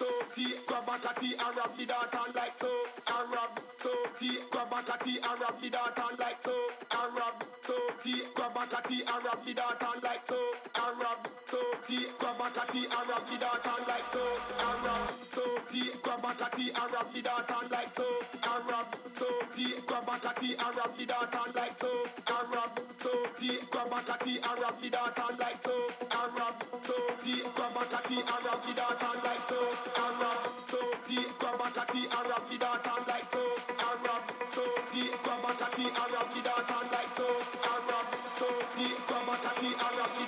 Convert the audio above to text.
so T, grab a catty and rub the data like so, and rub so T, grab a catty and rub the data like so, and rub so T, grab a catty and rub the data like so, and rub so T, grab a catty and rub the data like so, and rub so T, grab a catty and rub the data like so, and rub so T, grab a catty and rub the data like so, and rub so T, grab a catty and rub the data like so, and rub so T, grab a catty and rub the data like so, and rub so T, grab a catty and rub the data like so, and rub so T, grab a catty and rub the data like so, and rub so T, grab a catty and rub the